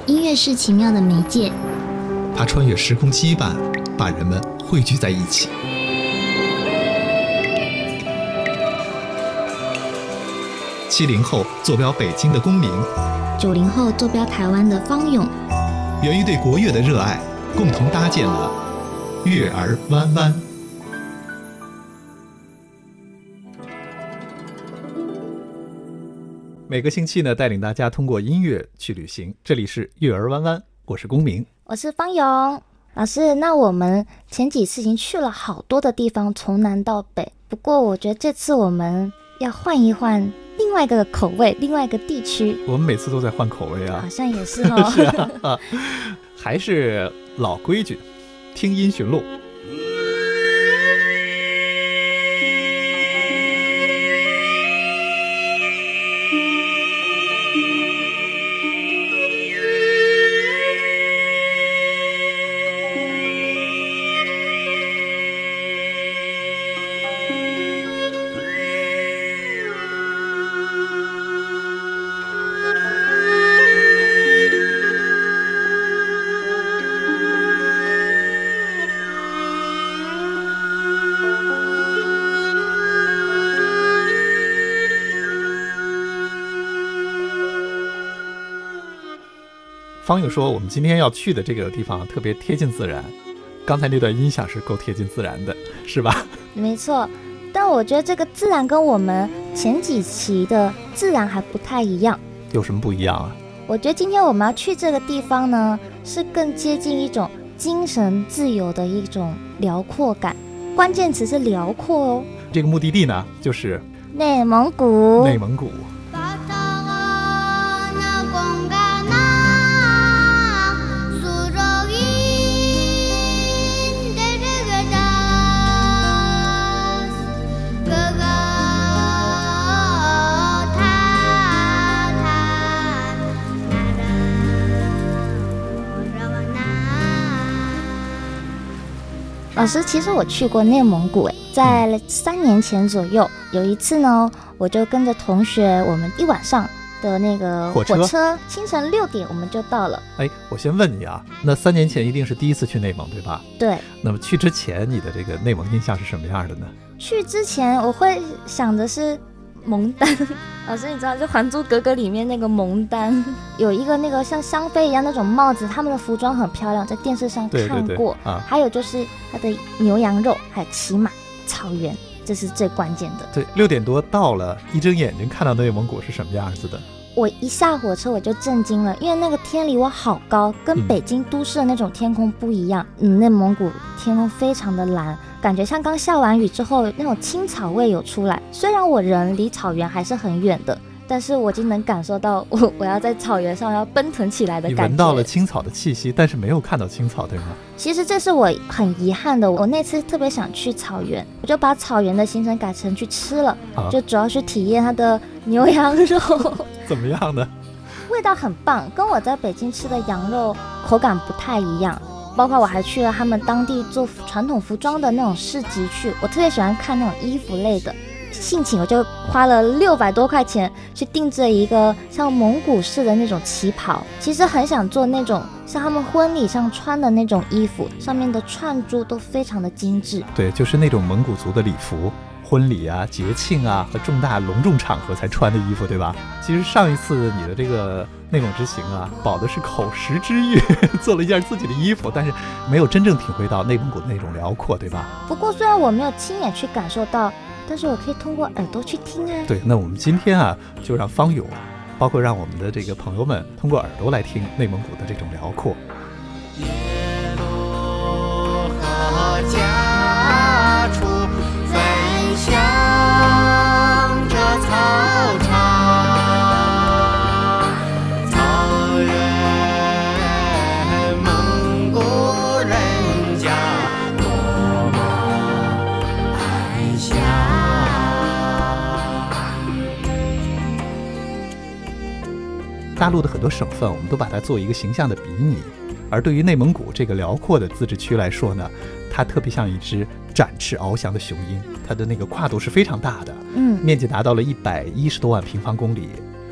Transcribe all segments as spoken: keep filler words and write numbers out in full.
音乐是奇妙的媒介， 它穿越时空羁绊，把人们汇聚在一起。七零后坐标北京的公民， 九零后坐标台湾的方勇， 源于对国乐的热爱，共同搭建了乐儿弯弯。每个星期呢，带领大家通过音乐去旅行。这里是乐儿弯弯，我是公明， 我是方勇老师。那我们前几次已经去了好多的地方，从南到北。不过我觉得这次我们要换一换另外一个口味，另外一个地区。 我们每次都在换口味啊， 好像也是哦。 是啊，啊，还是老规矩，听音寻路。方勇说我们今天要去的这个地方特别贴近自然，刚才那段音响是够贴近自然的，是吧？ 没错，但我觉得这个自然跟我们前几期的自然还不太一样。 有什么不一样啊？ 我觉得今天我们要去这个地方呢，是更接近一种精神自由的一种辽阔感，关键词是辽阔哦。 这个目的地呢，就是内蒙古。 内蒙古。 老师，其实我去过内蒙古，在三年前左右，有一次呢，我就跟着同学，我们一晚上的那个火车，火车清晨六点我们就到了。 哎，我先问你啊，那三年前一定是第一次去内蒙，对吧？ 对。 那么去之前，你的这个内蒙印象是什么样的呢？ 去之前我会想的是蒙丹，老师你知道，就《还珠格格》里面那个蒙丹，有一个那个像香妃一样那种帽子，他们的服装很漂亮，在电视上看过。 对对对啊， 还有就是它的牛羊肉，还有骑马、草原，这是最关键的。 对，六点多到了，一睁眼睛看到内蒙古是什么样子的？ 我一下火车我就震惊了，因为那个天离我好高，跟北京都市的那种天空不一样。嗯，内蒙古天空非常的蓝，感觉像刚下完雨之后那种青草味有出来。虽然我人离草原还是很远的，但是我已经能感受到我我要在草原上要奔腾起来的感觉。 你闻到了青草的气息，但是没有看到青草，对吗？ 其实这是我很遗憾的，我那次特别想去草原，我就把草原的行程改成去吃了，啊，就主要是体验它的牛羊肉。 怎么样呢？ 味道很棒，跟我在北京吃的羊肉口感不太一样。包括我还去了他们当地做传统服装的那种市集去，我特别喜欢看那种衣服类的，兴起我就花了六百多块钱去定制了一个像蒙古式的那种旗袍。其实很想做那种像他们婚礼上穿的那种衣服，上面的串珠都非常的精致。 对，就是那种蒙古族的礼服，婚礼啊、节庆啊和重大隆重场合才穿的衣服，对吧？其实上一次你的这个内蒙之行啊，保的是口食之欲，做了一件自己的衣服，但是没有真正体会到内蒙古的那种辽阔，对吧？ 不过虽然我没有亲眼去感受到，但是我可以通过耳朵去听啊。 对，那我们今天啊，就让方勇，包括让我们的这个朋友们通过耳朵来听内蒙古的这种辽阔。 耶路和家处分享着草场，草原蒙古人家多么安详。 大陆的很多省份，我们都把它做一个形象的比拟，而对于内蒙古这个辽阔的自治区来说呢，它特别像一只展翅翱翔的雄鹰，它的那个跨度是非常大的， 嗯， 面积达到了一百一十多万平方公里，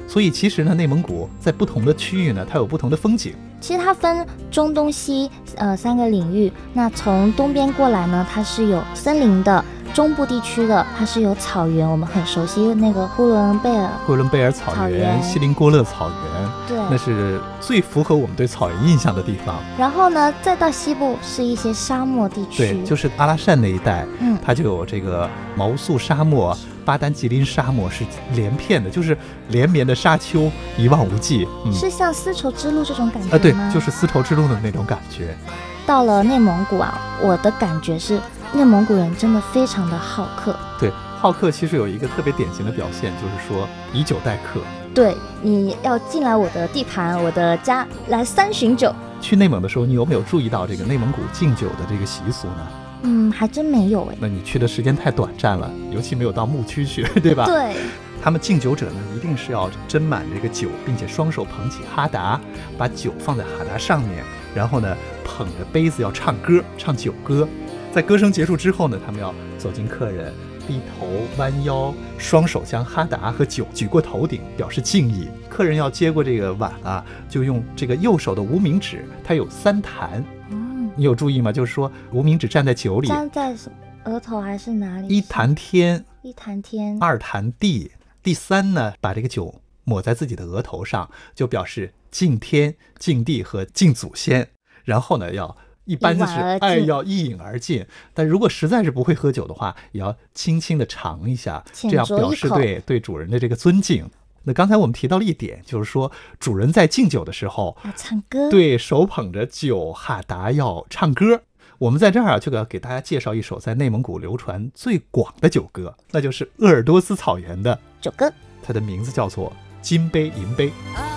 所以其实呢，内蒙古在不同的区域呢，它有不同的风景。 其实它分中东西呃三个领域，那从东边过来呢，它是有森林的；中部地区的它是有草原，我们很熟悉那个呼伦贝尔呼伦贝尔草原、 草原锡林郭勒草原， 对， 那是最符合我们对草原印象的地方。 然后呢，再到西部是一些沙漠地区， 对，就是阿拉善那一带， 嗯， 它就有这个毛素沙漠、巴丹吉林沙漠，是连片的，就是连绵的沙丘，一望无际。嗯， 是像丝绸之路这种感觉吗？ 啊，对，就是丝绸之路的那种感觉。 到了内蒙古啊，我的感觉是内蒙古人真的非常的好客。 对，好客其实有一个特别典型的表现，就是说以酒待客。 对，你要进来我的地盘，我的家来三巡酒。 去内蒙的时候，你有没有注意到这个内蒙古敬酒的这个习俗呢？ 嗯，还真没有哎。 那你去的时间太短暂了，尤其没有到牧区去，对吧？ 对。 他们敬酒者呢，一定是要斟满这个酒，并且双手捧起哈达，把酒放在哈达上面，然后呢，捧着杯子要唱歌，唱酒歌。在歌声结束之后呢，他们要走进客人，低头弯腰，双手将哈达和酒举过头顶，表示敬意。客人要接过这个碗啊，就用这个右手的无名指，它有三弹。嗯，你有注意吗？就是说无名指站在酒里， 站在额头还是哪里？ 一弹天， 一弹天， 二弹地。第三呢，把这个酒抹在自己的额头上，就表示敬天、敬地和敬祖先。然后呢，要一般就是哎要一饮而尽，但如果实在是不会喝酒的话，也要轻轻的尝一下，这样表示对对主人的这个尊敬。那刚才我们提到了一点，就是说主人在敬酒的时候要唱歌， 对手捧着酒哈达要唱歌。我们在这儿啊，就要给大家介绍一首在内蒙古流传最广的酒歌，那就是鄂尔多斯草原的酒歌， 它的名字叫做《金杯银杯》。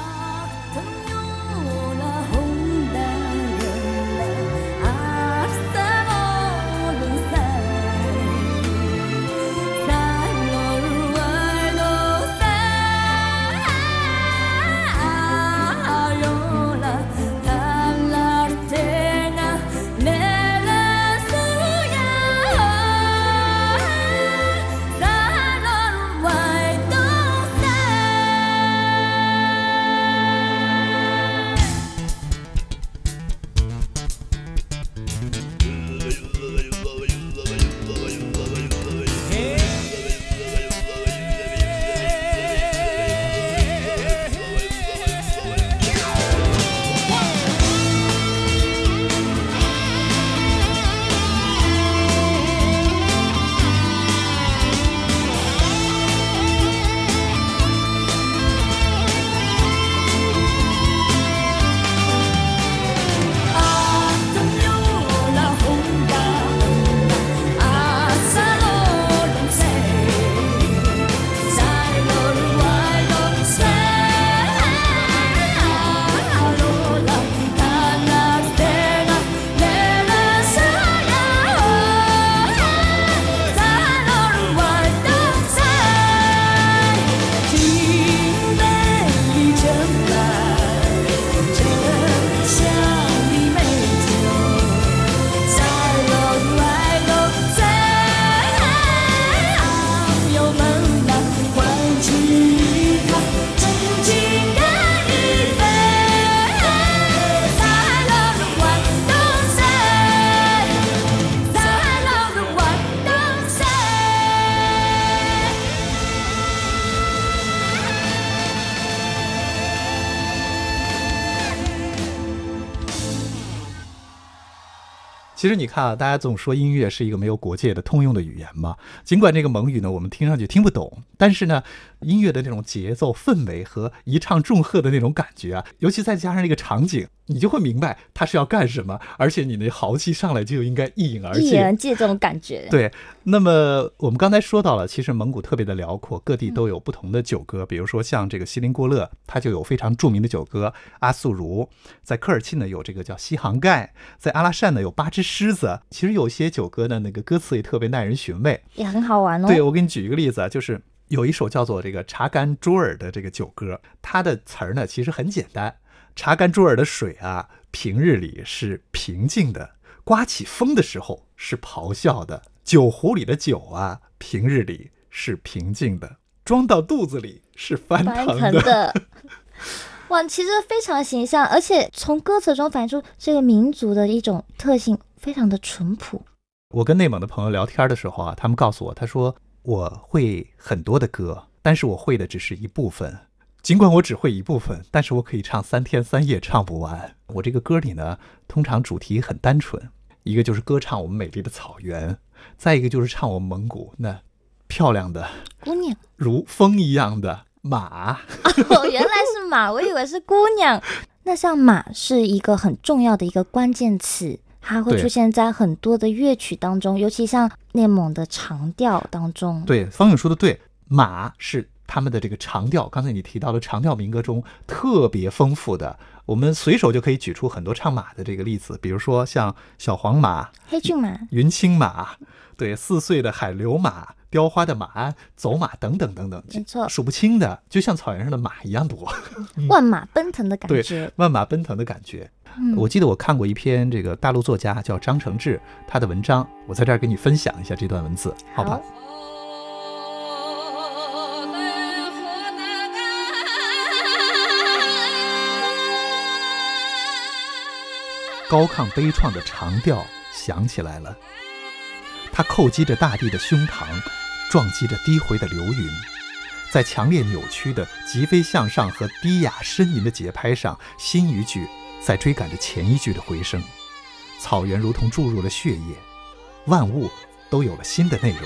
其实你看啊，大家总说音乐是一个没有国界的通用的语言嘛。尽管这个蒙语呢，我们听上去听不懂，但是呢，音乐的那种节奏、氛围和一唱重和的那种感觉啊，尤其再加上那个场景，你就会明白它是要干什么。而且你那豪气上来就应该一饮而尽， 一饮而尽这种感觉。 对，那么我们刚才说到了，其实蒙古特别的辽阔，各地都有不同的酒歌。嗯、比如说像这个锡林郭勒，它就有非常著名的酒歌阿素如；在科尔沁呢有这个叫西杭盖；在阿拉善呢有八只狮子。其实有些酒歌呢，那个歌词也特别耐人寻味， 也很好玩哦。 对，我给你举一个例子啊，就是有一首叫做这个查干卓尔的这个酒歌，它的词儿呢其实很简单。查干卓尔的水啊，平日里是平静的，刮起风的时候是咆哮的。酒壶里的酒啊，平日里是平静的， 装到肚子里是翻翻腾腾的。哇，其实非常形象，而且从歌词中反映出这个民族的一种特性，非常的淳朴。 我跟内蒙的朋友聊天的时候啊，他们告诉我，他说我会很多的歌，但是我会的只是一部分。尽管我只会一部分，但是我可以唱三天三夜唱不完。我这个歌里呢，通常主题很单纯，一个就是歌唱我们美丽的草原，再一个就是唱我们蒙古那漂亮的姑娘如风一样的马。 哦，原来是马，我以为是姑娘。那像马是一个很重要的一个关键词，它会出现在很多的乐曲当中，尤其像内蒙的长调当中。 对，方勇说的对，马是他们的这个长调，刚才你提到的长调民歌中特别丰富的，我们随手就可以举出很多唱马的这个例子，比如说像小黄马、 黑骏马、 云青马，对，四岁的海流马、雕花的马鞍、走马等等等等， 没错， 数不清的，就像草原上的马一样多， 万马奔腾的感觉。 对，万马奔腾的感觉。 嗯、 我记得我看过一篇这个大陆作家叫张承志他的文章，我在这儿给你分享一下这段文字，好吧？ 好， 高亢悲怆的长调响起来了，它叩击着大地的胸膛，撞击着低回的流云，在强烈扭曲的急飞向上和低哑呻吟的节拍上，新一句在追赶着前一句的回声。草原如同注入了血液，万物都有了新的内容。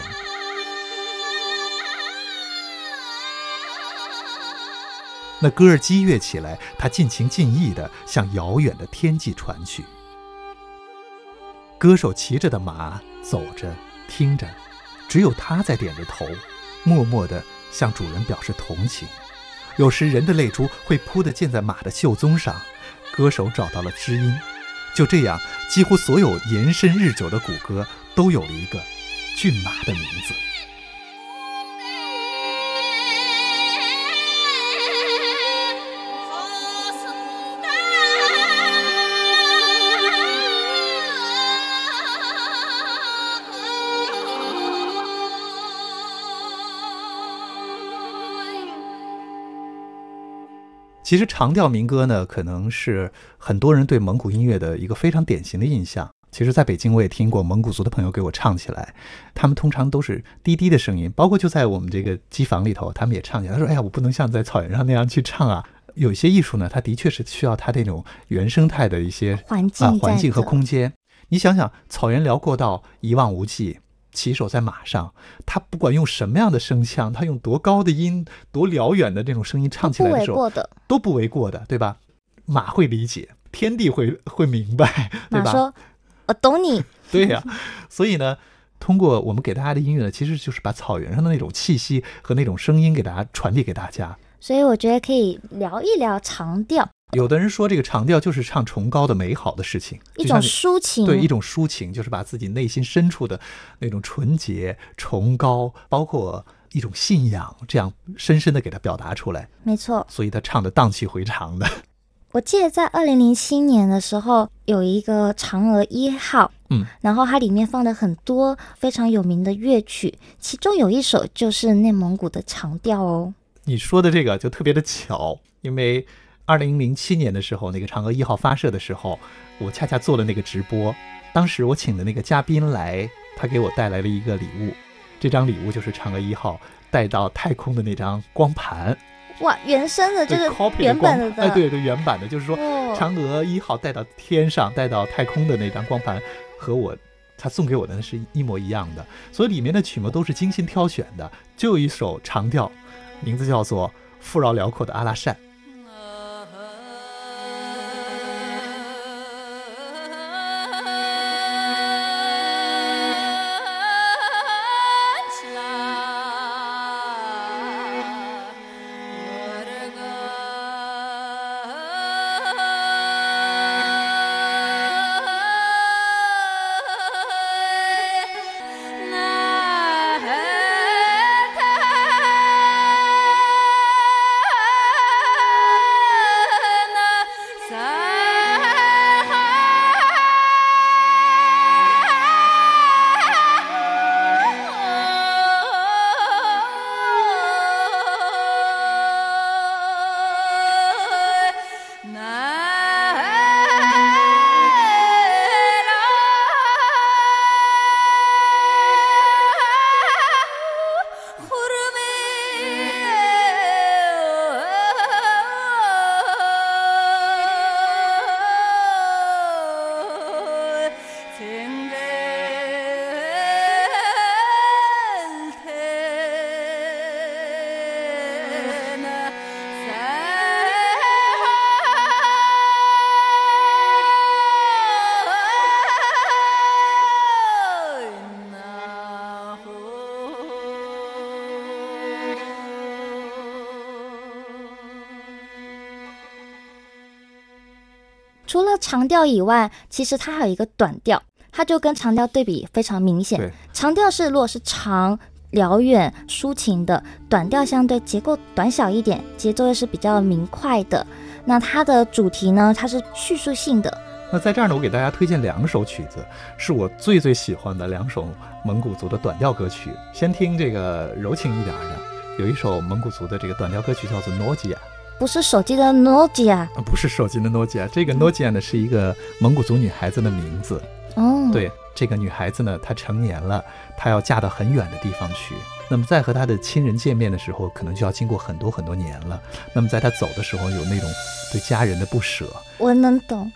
那歌儿激越起来，它尽情尽意地向遥远的天际传去。歌手骑着的马走着听着，只有他在点着头，默默地向主人表示同情。有时人的泪珠会扑地溅在马的袖宗上，歌手找到了知音。就这样，几乎所有延伸日久的古歌都有了一个骏马的名字。其实长调民歌呢，可能是很多人对蒙古音乐的一个非常典型的印象。其实在北京我也听过蒙古族的朋友给我唱起来，他们通常都是低低的声音，包括就在我们这个机房里头，他们也唱起来。他说哎呀，我不能像在草原上那样去唱啊。有一些艺术呢，它的确是需要它这种原生态的一些环境、 啊、环境和空间。你想想，草原辽阔到一望无际，骑手在马上，他不管用什么样的声腔，他用多高的音，多辽远的这种声音唱起来的时候，都不为过的，对吧？马会理解，天地会会明白，对吧？ 马说我懂你。 对呀、啊，所以呢，通过我们给大家的音乐呢，其实就是把草原上的那种气息和那种声音给大家传递给大家。 所以我觉得可以聊一聊长调。 有的人说这个长调就是唱崇高的美好的事情， 一种抒情。 对，一种抒情，就是把自己内心深处的那种纯洁崇高，包括一种信仰，这样深深的给它表达出来。 没错， 所以他唱的荡气回肠的。 我记得在二零零七年的时候有一个嫦娥一号， 嗯， 然后它里面放了很多非常有名的乐曲，其中有一首就是内蒙古的长调哦。 你说的这个就特别的巧，因为二零零七年的时候，那个嫦娥一号发射的时候，我恰恰做了那个直播。当时我请的那个嘉宾来，他给我带来了一个礼物，这张礼物就是嫦娥一号带到太空的那张光盘。 哇，原生的，就是原本的， 哎，对对，原版的，就是说嫦娥一号带到天上、带到太空的那张光盘，和我他送给我的是一模一样的，所以里面的曲目都是精心挑选的。就有一首长调，名字叫做《富饶辽阔的阿拉善》。 除了长调以外，其实它还有一个短调，它就跟长调对比非常明显。长调是如果是长辽远抒情的，短调相对结构短小一点，节奏又是比较明快的。那它的主题呢，它是叙述性的。 那在这儿呢，我给大家推荐两首曲子，是我最最喜欢的两首蒙古族的短调歌曲。先听这个柔情一点的，有一首蒙古族的这个短调歌曲叫做《诺基亚》， 不是手机的 Nokia， 不是手机的诺基亚，这个诺基亚呢是一个蒙古族女孩子的名字。 哦， 对，这个女孩子呢，她成年了，她要嫁到很远的地方去。那么在和她的亲人见面的时候，可能就要经过很多很多年了。那么在她走的时候，有那种对家人的不舍。 我能懂。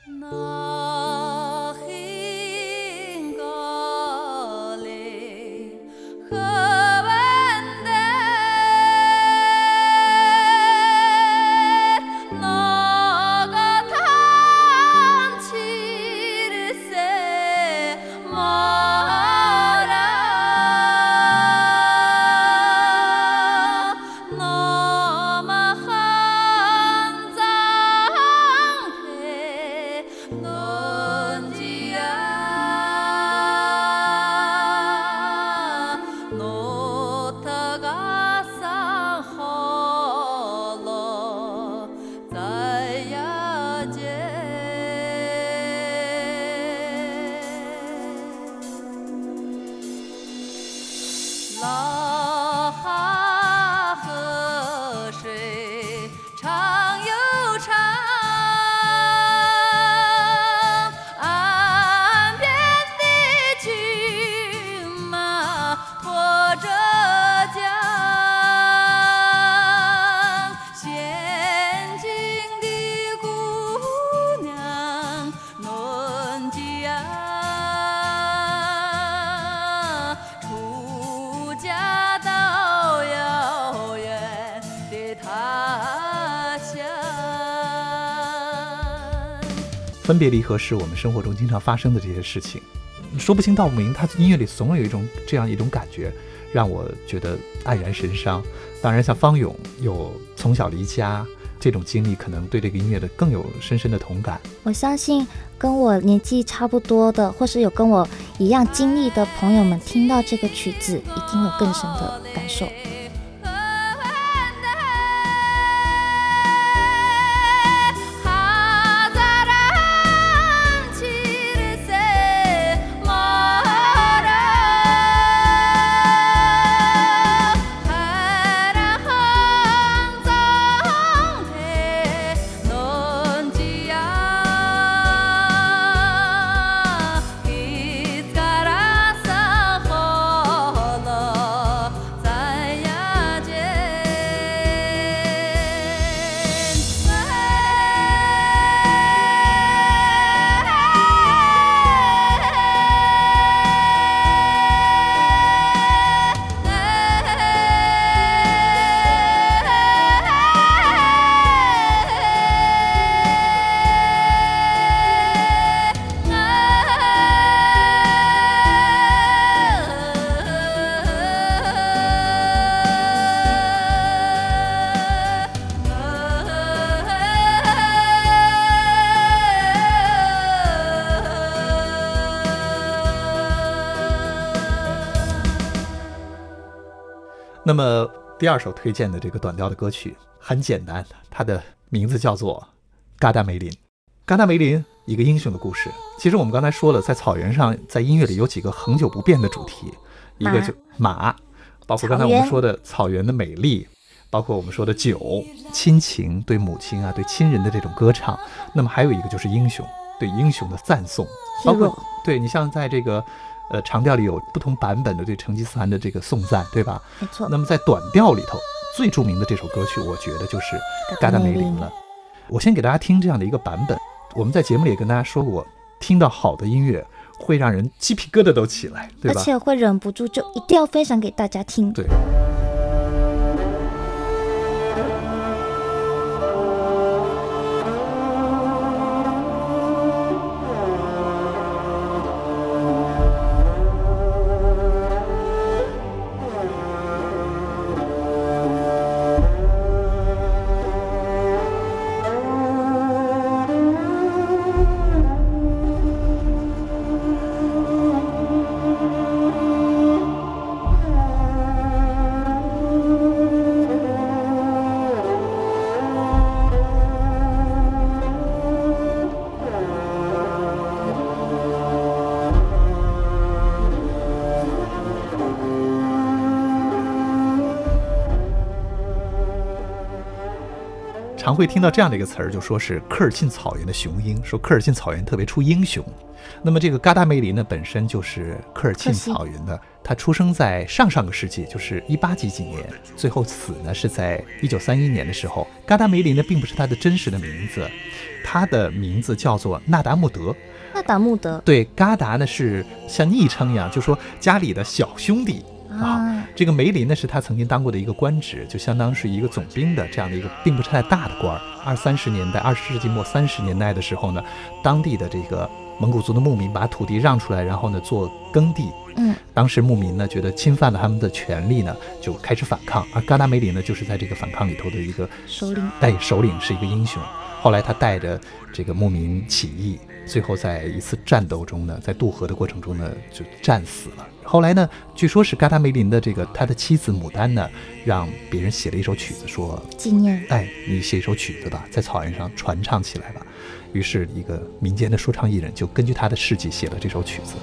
分别离合是我们生活中经常发生的这些事情，说不清道不明，他音乐里总有一种这样一种感觉，让我觉得黯然神伤。当然像方勇有从小离家这种经历，可能对这个音乐的更有深深的同感。 我相信跟我年纪差不多的，或是有跟我一样经历的朋友们，听到这个曲子一定有更深的感受。 那么第二首推荐的这个短调的歌曲很简单，它的名字叫做嘎达梅林。嘎达梅林，一个英雄的故事。其实我们刚才说了，在草原上，在音乐里有几个恒久不变的主题，一个就马，包括刚才我们说的草原的美丽，包括我们说的酒、亲情，对母亲啊对亲人的这种歌唱。那么还有一个就是英雄，对英雄的赞颂，包括对你像在这个呃长调里有不同版本的对成吉思汗的这个颂赞，对吧？ 没错。 那么在短调里头最著名的这首歌曲，我觉得就是嘎达梅林了。我先给大家听这样的一个版本。我们在节目里也跟大家说过，听到好的音乐会让人鸡皮疙瘩都起来，对吧？ 而且会忍不住就一定要分享给大家听。 对。 常会听到这样的一个词儿，就说是科尔沁草原的雄鹰，说科尔沁草原特别出英雄。那么这个嘎达梅林呢，本身就是科尔沁草原的，他出生在上上个世纪，就是一八几几年，最后死呢是在一九三一年的时候。嘎达梅林呢并不是他的真实的名字，他的名字叫做纳达穆德。 纳达穆德， 对，嘎达呢是像昵称一样，就说家里的小兄弟。啊，这个梅林呢是他曾经当过的一个官职，就相当是一个总兵的这样的一个并不是太大的官。二三十年代，二十世纪末三十年代的时候呢，当地的这个蒙古族的牧民把土地让出来，然后呢做耕地。 嗯， 当时牧民呢觉得侵犯了他们的权利呢，就开始反抗。而嘎达梅林呢就是在这个反抗里头的一个首领， 哎，首领是一个英雄。后来他带着这个牧民起义，最后在一次战斗中呢，在渡河的过程中呢就战死了。后来呢，据说是嘎达梅林的这个他的妻子牡丹呢，让别人写了一首曲子，说纪念， 哎，你写一首曲子吧，在草原上传唱起来吧。于是一个民间的说唱艺人就根据他的事迹写了这首曲子。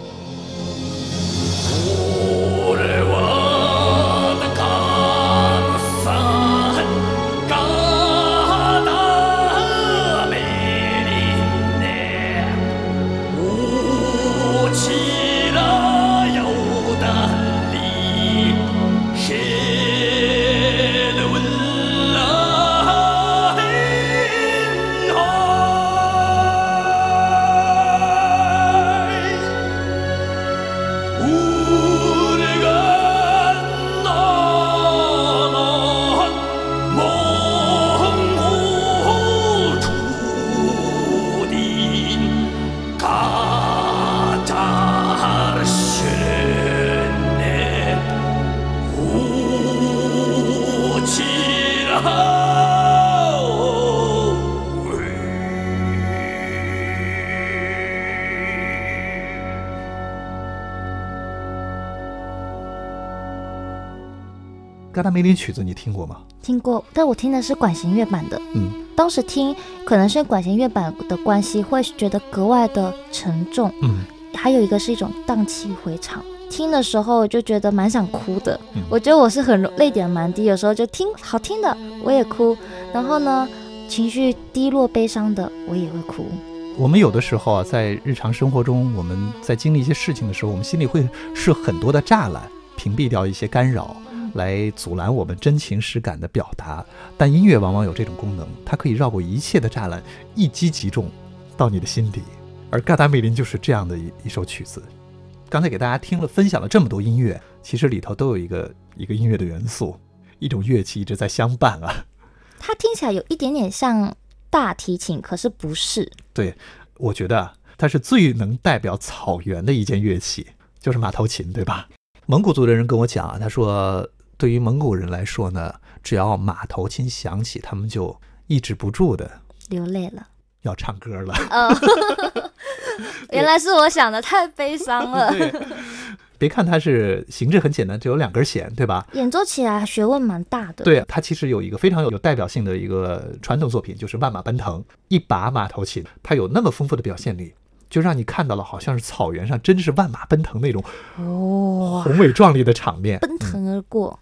嘎达梅林曲子你听过吗？ 听过，但我听的是管弦乐版的。 嗯， 当时听可能是管弦乐版的关系，会觉得格外的沉重。 嗯， 还有一个是一种荡气回肠，听的时候就觉得蛮想哭的。 嗯， 我觉得我是很泪点蛮低，有时候就听好听的我也哭，然后呢情绪低落悲伤的我也会哭。 我们有的时候啊，在日常生活中，我们在经历一些事情的时候，我们心里会设很多的栅栏，屏蔽掉一些干扰，来阻拦我们真情实感的表达。但音乐往往有这种功能，它可以绕过一切的栅栏，一击即中到你的心底。而嘎达梅林就是这样的一一首曲子。刚才给大家听了分享了这么多音乐，其实里头都有一个一个音乐的元素，一种乐器一直在相伴啊。 它听起来有一点点像大提琴，可是不是。 对，我觉得它是最能代表草原的一件乐器，就是马头琴，对吧？蒙古族的人跟我讲啊，他说对于蒙古人来说呢，只要马头琴响起，他们就抑制不住的流泪了， 要唱歌了。 哦，原来是我想的太悲伤了。 对，别看它是形制很简单，只有两根弦，对吧？ 演奏起来学问蛮大的。 对，它其实有一个非常有有代表性的一个传统作品，就是万马奔腾。一把马头琴，它有那么丰富的表现力，就让你看到了好像是草原上真是万马奔腾那种哇， 宏伟壮丽的场面， 奔腾而过。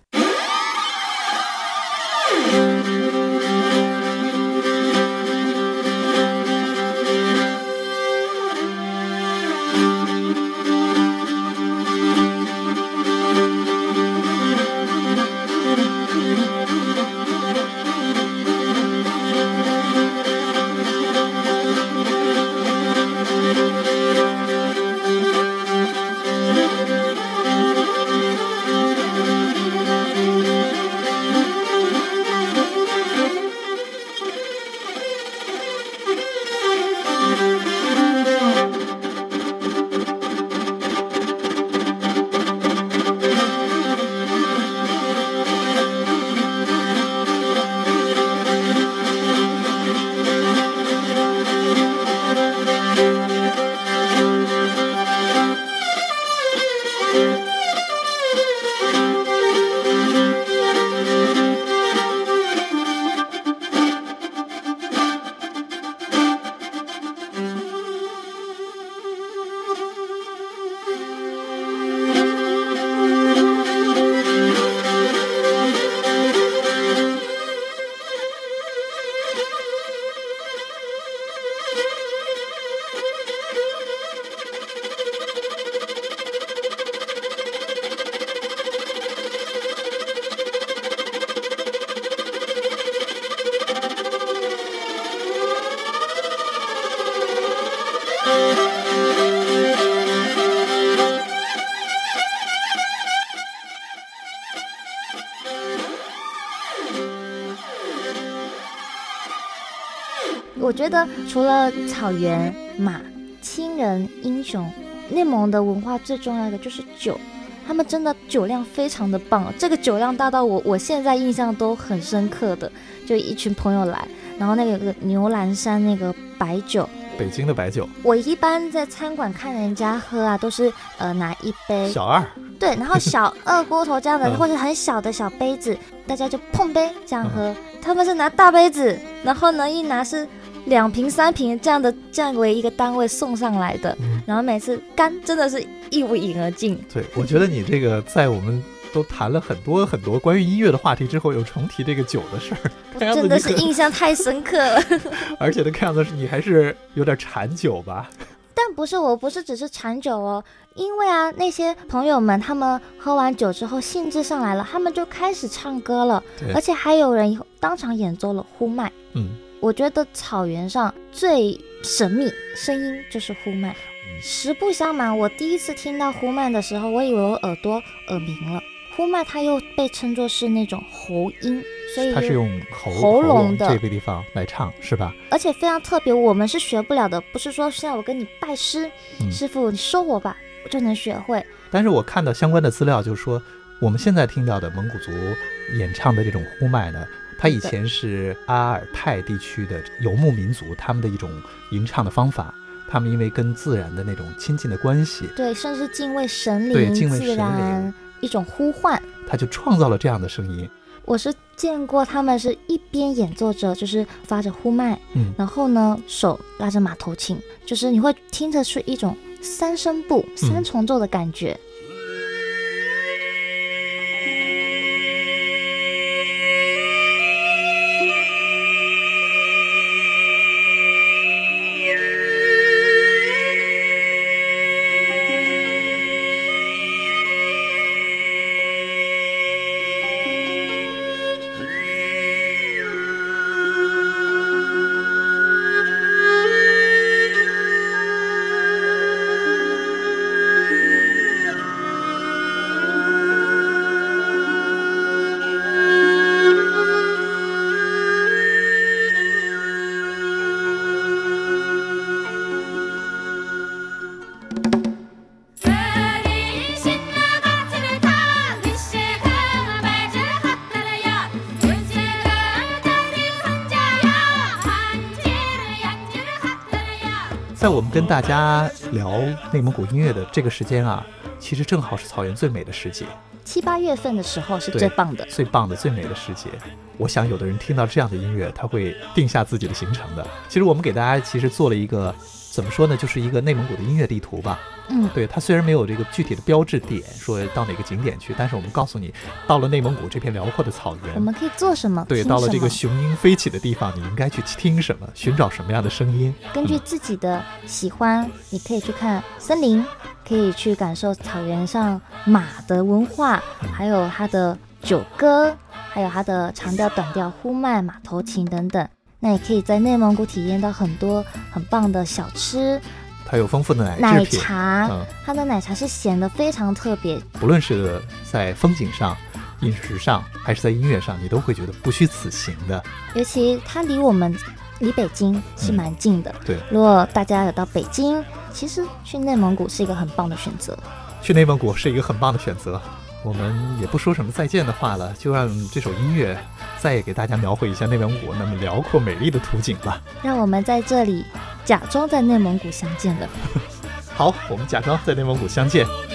我觉得除了草原、马、亲人、英雄，内蒙的文化最重要的就是酒，他们真的酒量非常的棒，这个酒量大到我我现在印象都很深刻的，就一群朋友来，然后那个有个牛栏山那个白酒， 北京的白酒， 我一般在餐馆看人家喝啊，都是呃拿一杯小二， 对，然后小二锅头这样的， 嗯或者很小的小杯子，大家就碰杯这样喝。他们是拿大杯子，然后呢一拿是两瓶三瓶这样的，这样为一个单位送上来的， 嗯然后每次干真的是一无饮而尽。 对，我觉得你这个在我们都谈了很多很多关于音乐的话题之后，又重提这个酒的事儿，看样子真的是你可能印象太深刻了。 而且看样子是你还是有点馋酒吧？ 但不是，我不是只是馋酒哦，因为啊，那些朋友们他们喝完酒之后兴致上来了，他们就开始唱歌了， 对而且还有人当场演奏了呼麦。 嗯， 我觉得草原上最神秘声音就是呼麦。 嗯实不相瞒，我第一次听到呼麦的时候，我以为我耳朵耳鸣了。呼麦它又被称作是那种喉音，所以它是用喉喉咙的这个地方来唱，是吧？ 而且非常特别，我们是学不了的，不是说现在我跟你拜师， 嗯师傅你收我吧，我就能学会。 但是我看到相关的资料，就是说我们现在听到的蒙古族演唱的这种呼麦呢，它以前是阿尔泰地区的游牧民族他们的一种吟唱的方法。他们因为跟自然的那种亲近的关系， 对，甚至敬畏神灵、 对敬畏神自然灵一种呼唤。 他就创造了这样的声音。 我是见过他们是一边演奏着，就是发着呼麦， 嗯， 然后呢手拉着马头琴，就是你会听着出一种三声部、三重奏的感觉。 在我们跟大家聊内蒙古音乐的这个时间啊，其实正好是草原最美的时节， 七八月份的时候是对最棒的。 最棒的、最美的时节。我想有的人听到这样的音乐，他会定下自己的行程的。其实我们给大家其实做了一个怎么说呢，就是一个内蒙古的音乐地图吧。 嗯， 对，它虽然没有这个具体的标志点，说到哪个景点去，但是我们告诉你，到了内蒙古这片辽阔的草原， 我们可以做什么？ 对， 听到了这什么个雄鹰飞起的地方，你应该去听什么，寻找什么样的声音。 根据自己的喜欢，你可以去看森林，可以去感受草原上马的文化，还有它的酒歌，还有它的长调、短调、呼麦、马头琴等等。那也可以在内蒙古体验到很多很棒的小吃， 它有丰富的奶奶制品， 茶， 嗯， 它的奶茶是咸的，非常特别。 不论是在风景上、饮食上，还是在音乐上，你都会觉得不虚此行的。 尤其它离我们离北京是蛮近的。 对， 如果大家有到北京，其实去内蒙古是一个很棒的选择。 去内蒙古是一个很棒的选择。我们也不说什么再见的话了，就让这首音乐再也给大家描绘一下内蒙古那么辽阔美丽的图景吧。 让我们在这里假装在内蒙古相见了。 好，我们假装在内蒙古相见。